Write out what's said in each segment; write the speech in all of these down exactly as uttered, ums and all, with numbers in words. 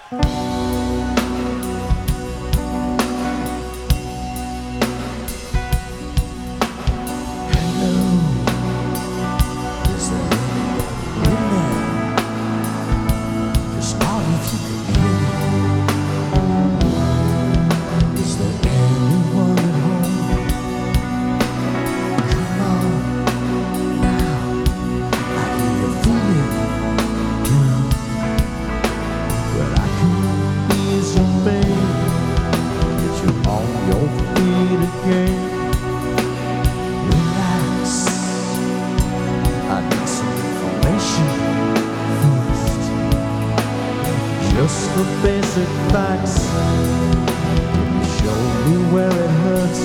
Just the basic facts. Show me where it hurts.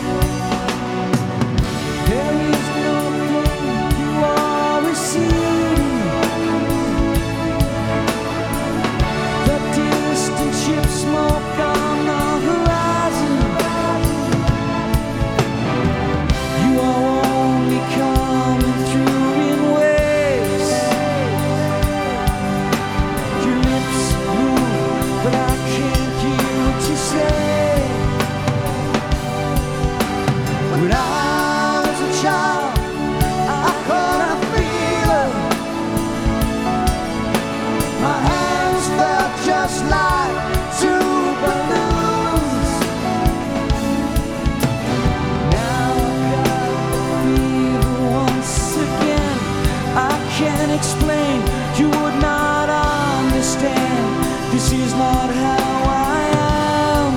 There is nothing you are receiving. The distant ship smoke on the horizon. You are only coming through in waves. Your lips but I can't hear what you say. When I was a child, I caught a fever. My hands felt just like two balloons. Now I've got the fever once again. I can't explain, you would not understand. This is not how I am.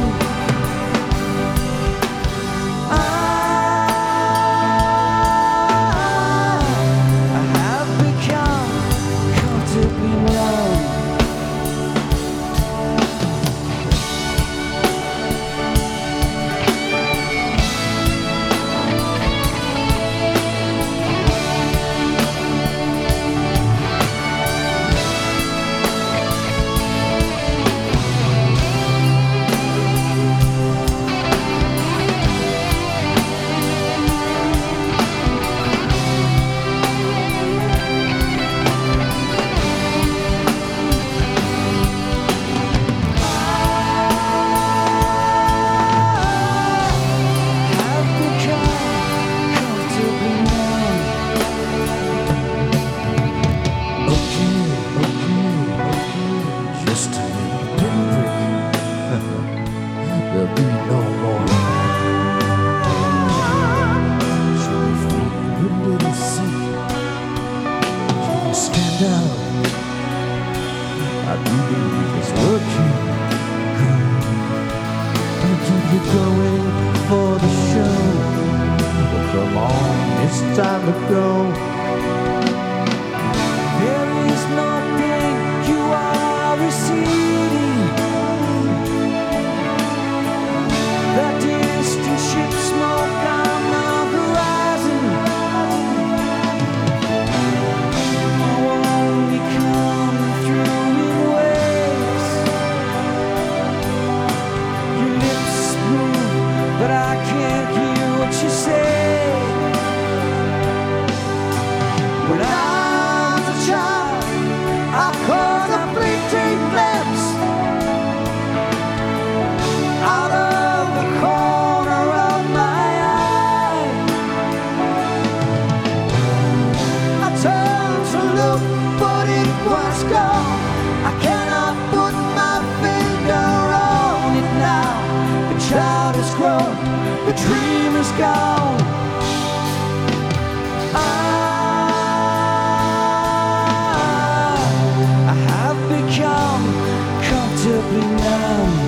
I, I have become comfortably numb. There'll be no more. Should we feel a little sick? Should we stand out? I do believe it's working. I'll keep you going for the show. Well, come on, it's time to go. There is nothing you are receiving. The distant ship smoke on the horizon. Oh, only coming through in waves. Your lips move, but I can't hear what you say. When I was a child, I caught a fleeting glimpse out of the corner of my eye. I turned to look, but it was gone. I cannot put my finger on it now. The child has grown, the dream is gone. I, I have become comfortably numb.